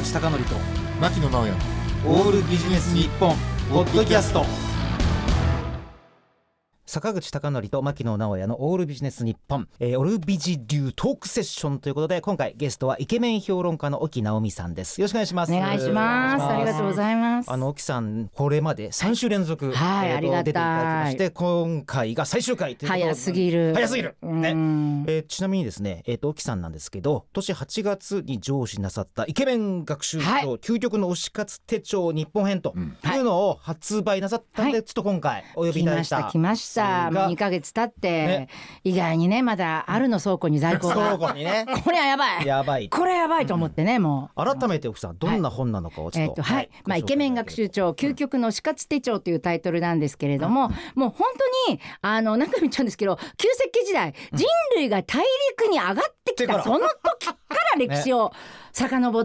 口貴教と牧野直哉オールビジネス日本ポッドキャスト。坂口貴教と牧野直哉のオールビジネス日本、オールビジ流トークセッションということで、今回ゲストはイケメン評論家の沖直美さんです。よろしくお願いします。 お願いします。ありがとうございます。 沖さんこれまで3週連続、 ありがたい出ていただきまして、今回が最終回ということで早すぎる、 ね。ちなみにですね、沖さんなんですけど、今年8月に上市なさったイケメン学習帳、究極の推し活手帳日本編というのを発売なさったんで、ちょっと今回お呼びいただいた。 来ました2ヶ月経って、意外にねまだあるの倉庫に在庫が倉庫にねこれはやばいこれやばいと思ってね、もう改めて奥さんどんな本なのかをちょっと、 イケメン学習帳究極の推し活手帳というタイトルなんですけれども、もう本当に何回も言っちゃうんですけど、旧石器時代、人類が大陸に上がってきたその時から歴史を遡って、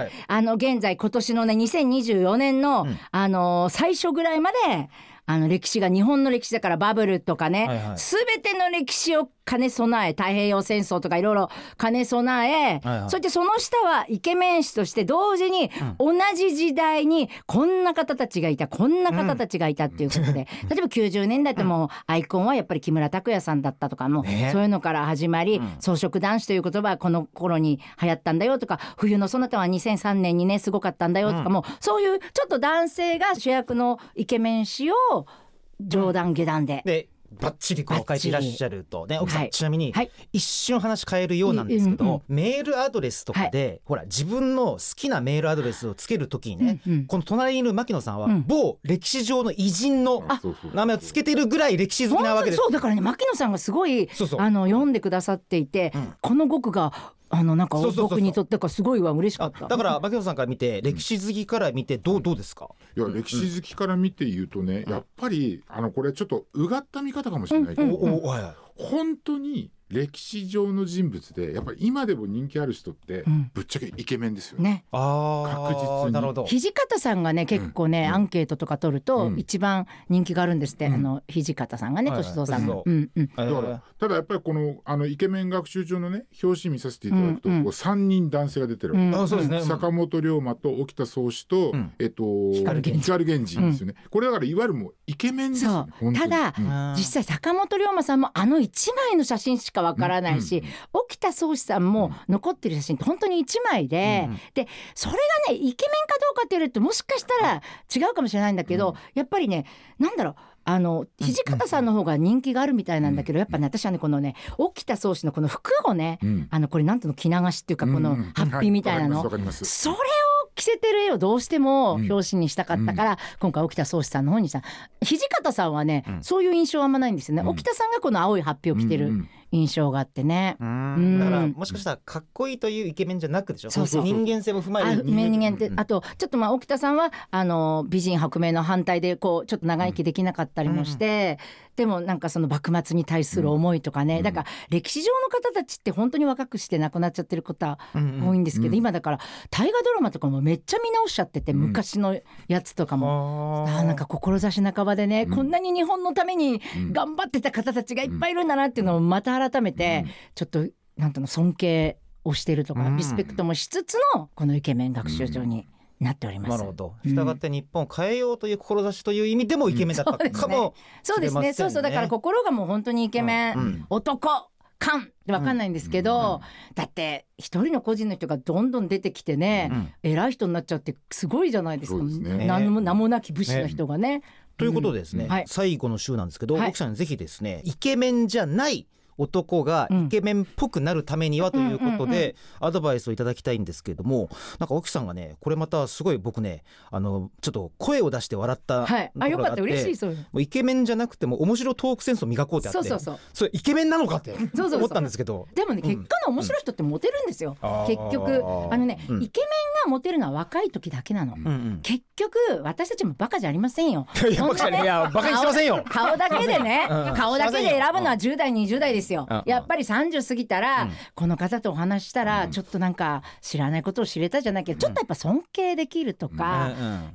現在今年のね2024年の、最初ぐらいまで歴史が日本の歴史だから、バブルとかね、全ての歴史を兼ね備え、太平洋戦争とかいろいろ兼ね備え、そしてその下はイケメン誌として同時に同じ時代にこんな方たちがいた、こんな方たちがいたっていうことで、例えば90年代ってもうアイコンはやっぱり木村拓哉さんだったとか、もうそういうのから始まり、草食男子という言葉はこの頃に流行ったんだよとか、冬のそなたは2003年にねすごかったんだよとか、もうそういうちょっと男性が主役のイケメン誌を冗談下談でバッチリこう書いていらっしゃるとね。奥さん、ちなみに、一瞬話変えるようなんですけど、メールアドレスとかで、ほら自分の好きなメールアドレスをつけるときにね、この隣にいる牧野さんは、某歴史上の偉人の名前をつけてるぐらい歴史好きなわけです。 そうだからね、牧野さんがすごい読んでくださっていて、この語句がなんか僕にとってかすごいは嬉しかった。 だから牧野さんから見て、歴史好きから見てどうですか？ いや、歴史好きから見て言うとね、やっぱりこれちょっとうがった見方かもしれないけど、本当に歴史上の人物でやっぱり今でも人気ある人ってぶっちゃけイケメンですよね。確実に。なるほど。 土方さんがね結構ね、アンケートとか取ると一番人気があるんですって、土方さんがね、歳三さんの。 ただやっぱりこのイケメン学習帳のね表紙見させていただくと、3人男性が出てるわけ。坂本龍馬と沖田総司と光源氏ですよね。これだからいわゆるもうイケメンですよね。ただ実際坂本龍馬さんも1枚の写真しかわからないし、沖田総司さんも残ってる写真って本当に1枚で、でそれがねイケメンかどうかって言うともしかしたら違うかもしれないんだけど、やっぱりねなんだろう、土方さんの方が人気があるみたいなんだけど、やっぱね私はねこのね沖田総司のこの服をね、これなんていうの、着流しっていうか、このハッピーみたいなの、それを着せてる絵をどうしても表紙にしたかったから、今回沖田総司さんの方にした。土方さんはね、そういう印象はあんまないんですよね。沖田さんがこの青いハッピーを着てる印象があってね。だからもしかしたらかっこいいというイケメンじゃなくでしょ。人間性も踏まえる人間って、あとちょっと沖田さんは美人薄命の反対でこうちょっと長生きできなかったりもして、でもなんかその幕末に対する思いとかね、だから歴史上の方たちって本当に若くして亡くなっちゃってることは多いんですけど、今だから大河ドラマとかもめっちゃ見直しちゃってて、昔のやつとかもなんか志半ばでね、こんなに日本のために頑張ってた方たちがいっぱいいるんだなっていうのをまた改めてちょっとなんとの尊敬をしてるとか、リスペクトもしつつのこのイケメン学習帳になっております。 なるほど。したがって日本を変えようという志という意味でもイケメンだったかもしれませんね。 そうだから心がもう本当にイケメン、男感って分かんないんですけど、だって一人の個人の人がどんどん出てきてね、偉い人になっちゃってすごいじゃないですか。名もなき武士の人がね。 ということでですね、最後の週なんですけど、奥さんにぜひですね、イケメンじゃない男がイケメンっぽくなるためにはということでアドバイスをいただきたいんですけれども、なんか沖さんがね、これまたすごい僕ね、ちょっと声を出して笑ったところがあって、 よかった、嬉しい。そうもうイケメンじゃ面白トークセンスを磨こうってあって、それイケメンなのかって思ったんですけど、 でもね、結果の面白い人ってモテるんですよ、結局イケメンがモテるのは若い時だけなの、結局私たちもバカじゃありませんよ。 いやバカにしてませんよ。 顔だけでね、顔だけで選ぶのは10代20代ですよ。やっぱり30過ぎたら、この方とお話したら、ちょっとなんか知らないことを知れたじゃないけど、ちょっとやっぱ尊敬できるとか、やっ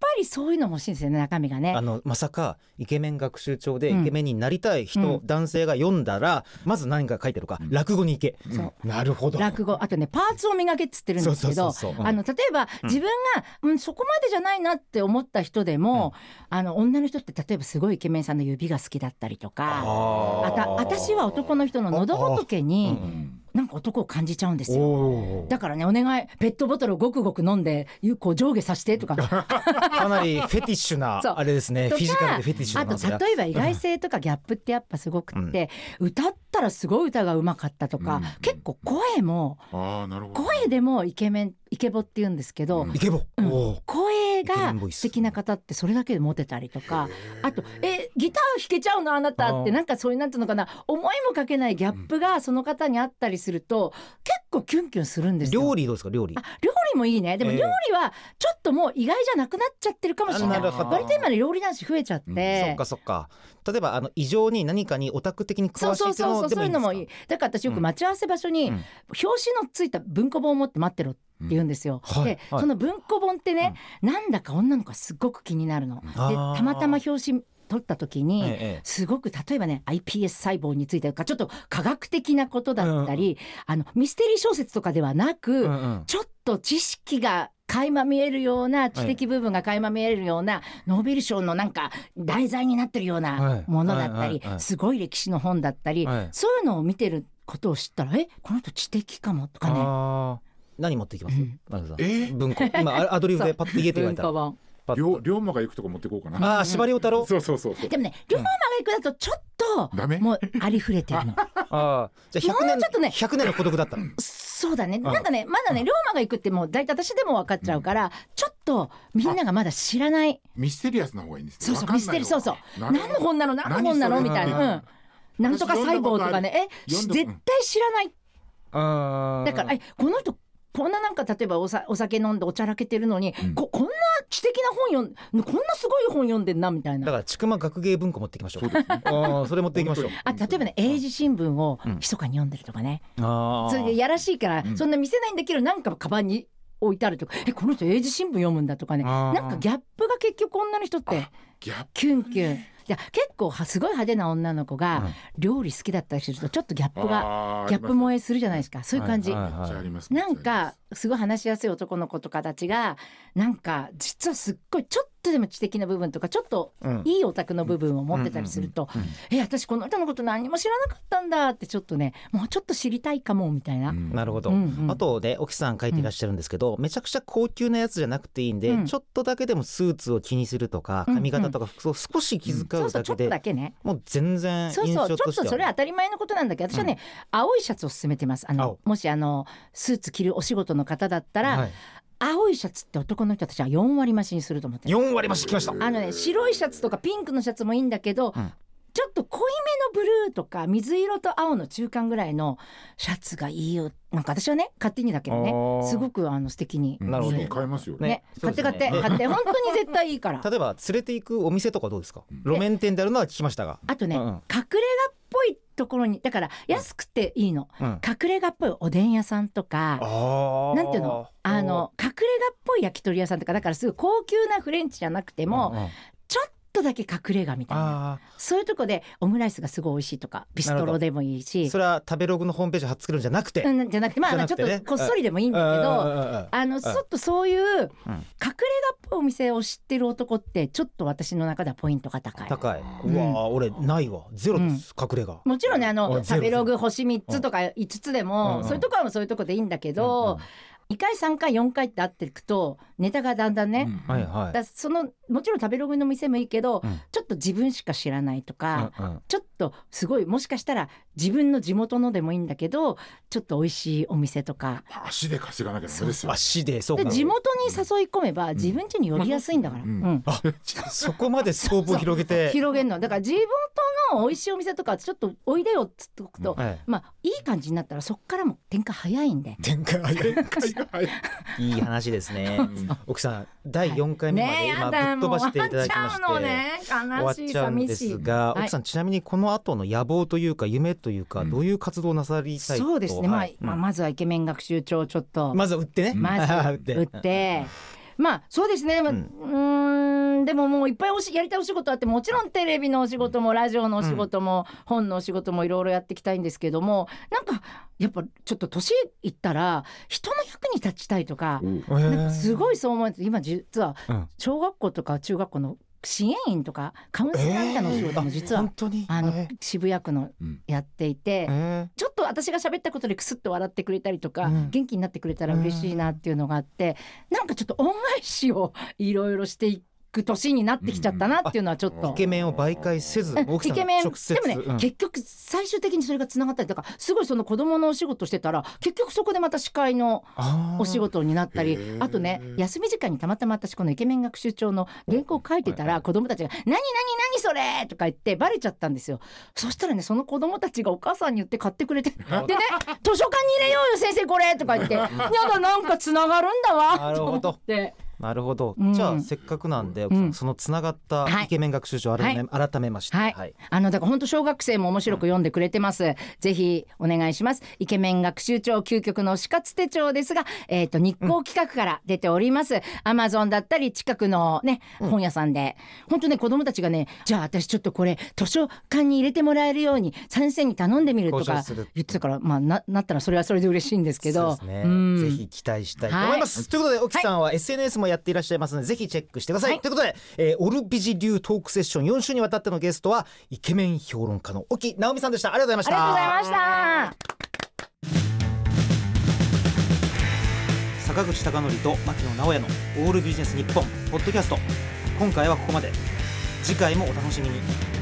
ぱりそういうのも欲しいんですよね、中身がね。 まさかイケメン学習帳でイケメンになりたい人、男性が読んだらまず何か書いてるか、落語に行け、なるほど。 落語、あとねパーツを磨けっつってるんですけど、例えば自分が、そこまでじゃないなって思った人でも、女の人って例えばすごいイケメンさんの指が好きだったりとか、私は男の人の喉仏になんか男を感じちゃうんですよ。だからね、お願いペットボトルをごくごく飲んでこう上下させてとかかなりフェティッシュなあれですね。フィジカルでフェティッシュな。 あと例えば意外性とかギャップってやっぱすごくって、歌ったらすごい歌がうまかったとか、結構声も声でもイケボって言うんですけど、 イケボ、 声が素敵な方ってそれだけでモテたりとか、あとギター弾けちゃうのあなたって、なんかそういうなんていうのかな、思いもかけないギャップがその方にあったりすると結構キュンキュンするんですよ。 料理どうですか？料理もいいね。でも料理はちょっともう意外じゃなくなっちゃってるかもしれない。割と今ね料理男子増えちゃって、 そっか例えば異常に何かにオタク的に詳しいっていうのでもいいんですか？ そういうのもいい。だから私よく待ち合わせ場所に表紙のついた文庫本を持って待ってろって言うんですよ。でその文庫本ってね、なんだか女の子がすごく気になるので、たまたま表紙取った時にすごく例えばね iPS 細胞についてとかちょっと科学的なことだったり、ミステリー小説とかではなく、ちょっと知識が垣間見えるような、知的部分が垣間見えるような、ノーベル賞のなんか題材になってるようなものだったり、すごい歴史の本だったり、そういうのを見てることを知ったらこの人知的かもとかね。 何持っていきます？文庫、今アドリブでパッと言えと言われたら龍馬が行くとか持ってこうかな。 司馬遼太郎。 そうでもね、龍馬が行くだとちょっともうありふれてるの。 じゃあ100年の孤独だったの。 そうだね。なんかね、まだね龍馬が行くってもう大体私でも分かっちゃうから、ちょっとみんながまだ知らないミステリアスな方がいいんですね。 ミステリー、何の本なのみたいな、なんとか細胞とかね、絶対知らない。だからこの人こんななんか例えばお酒飲んでおちゃらけてるのに、こんな知的な本こんなすごい本読んでんなみたいな。 だから千曲学芸文庫持っていきましょう。それ持っていきましょう。 例えばね、英字新聞を密かに読んでるとかね、それでやらしいからそんな見せないんだけど、なんかカバンに置いてあるとか、この人英字新聞読むんだとかね、なんかギャップが結局女の人ってキュンキュン。いや結構すごい派手な女の子が料理好きだったりするとちょっとギャップ萌えするじゃないですか。そういう感じ。なんかすごい話しやすい男の子とかたちがなんか実はすっごいちょっとでも知的な部分とかちょっといいオタクの部分を持ってたりすると、私この人のこと何も知らなかったんだってちょっとね、もうちょっと知りたいかもみたいな。 なるほど。あとね、沖さん書いていらっしゃるんですけど、めちゃくちゃ高級なやつじゃなくていいんで、ちょっとだけでもスーツを気にするとか髪型とか服装少し気遣うだけで、 ちょっとだけね、 もう全然印象としては、 ちょっとそれは当たり前のことなんだけど、私はね、青いシャツを勧めてます。もしスーツ着るお仕事の方だったら、青いシャツって男の人たちは4割増しにすると思ってる。 4割増しきました。 白いシャツとかピンクのシャツもいいんだけど、ちょっと濃いめのブルーとか水色と青の中間ぐらいのシャツがいいよ。なんか私はね、勝手にだけどね、すごく素敵に。 なるほど。買えますよね。 買って本当に絶対いいから。 例えば連れて行くお店とかどうですか？路面店であるのは聞きましたが、 あとね、隠れ家っぽいところに、だから安くていいの、隠れ家っぽいおでん屋さんとか、なんていうの、隠れ家っぽい焼き鳥屋さんとか、だからすごい高級なフレンチじゃなくても、ちょっとだけ隠れ家みたいな、そういうとこでオムライスがすごい美味しいとか、ビストロでもいいし。 それは食べログのホームページ貼っつけるんじゃなくて、 まあちょっとこっそりでもいいんだけど、ちょっとそういう隠れ家っぽいお店を知ってる男ってちょっと私の中ではポイントが高い。 うわ俺ないわ、ゼロです、隠れ家。 もちろんね、食べログ星3つとか5つでも、そういうところはそういうとこでいいんだけど、2回3回4回って会っていくとネタがだんだんね、だもちろん食べログの店もいいけど、ちょっと自分しか知らないとか、ちょっとすごいもしかしたら自分の地元のでもいいんだけど、ちょっと美味しいお店とか足で稼がなきゃダメですよ。 足で、そうか。 で地元に誘い込めば自分家に寄りやすいんだから、 そこまでスコープを広げるの。だから地元の美味しいお店とかちょっとおいでよっつっておくと、いい感じになったらそっからも展開早いんで。 いい話ですね。奥さん第4回目まで今ぶっ飛ばしていただきまして終わっちゃうんですが、奥さんちなみにこの後の野望というか夢というか、どういう活動をなさりたいと？ そうですね、まずはイケメン学習帳をちょっとまずは売ってね、 売ってまあそうですね。でももういっぱいやりたいお仕事あって、もちろんテレビのお仕事もラジオのお仕事も、本のお仕事もいろいろやっていきたいんですけども、なんかやっぱちょっと年いったら人の役に立ちたいとか、なんかすごいそう思うんです。今実は小学校とか中学校の支援員とかカウンセラーみたいなお仕事も実は、渋谷区のやっていて、ちょっと私が喋ったことでクスッと笑ってくれたりとか、元気になってくれたら嬉しいなっていうのがあって、なんかちょっと恩返しをいろいろしていく年になってきちゃったなっていうのはちょっと、 イケメンを媒介せず奥さんが直接、 でもね、結局最終的にそれがつながったりとか、すごいその子供のお仕事してたら結局そこでまた司会のお仕事になったり、あとね、休み時間にたまたま私このイケメン学習帳の原稿を書いてたら、子供たちが何それとか言ってバレちゃったんですよ。そしたらね、その子供たちがお母さんに言って買ってくれて、でね、図書館に入れようよ先生これとか言って、やだなんかつながるんだわと思って。 なるほど、じゃあせっかくなんで、そのつながったイケメン学習帳を改めまして、だから本当小学生も面白く読んでくれてます。ぜひお願いします。イケメン学習帳究極の死活手帳ですが、日光企画から出ております。Amazon だったり近くのね、本屋さんで、本当ね、子供たちがね、じゃあ私ちょっとこれ図書館に入れてもらえるように先生に頼んでみるとか言ってたから、まあ なったらそれはそれで嬉しいんですけど、 そうですね、ぜひ期待したいと思います、ということで沖さんは SNS もやっていらっしゃいますので、ぜひチェックしてください、ということで、オルビジ流トークセッション4週にわたってのゲストはイケメン評論家の沖直美さんでした。ありがとうございました。 ありがとうございました。坂口孝則と牧野直哉のオールビジネス日本ポッドキャスト、今回はここまで。次回もお楽しみに。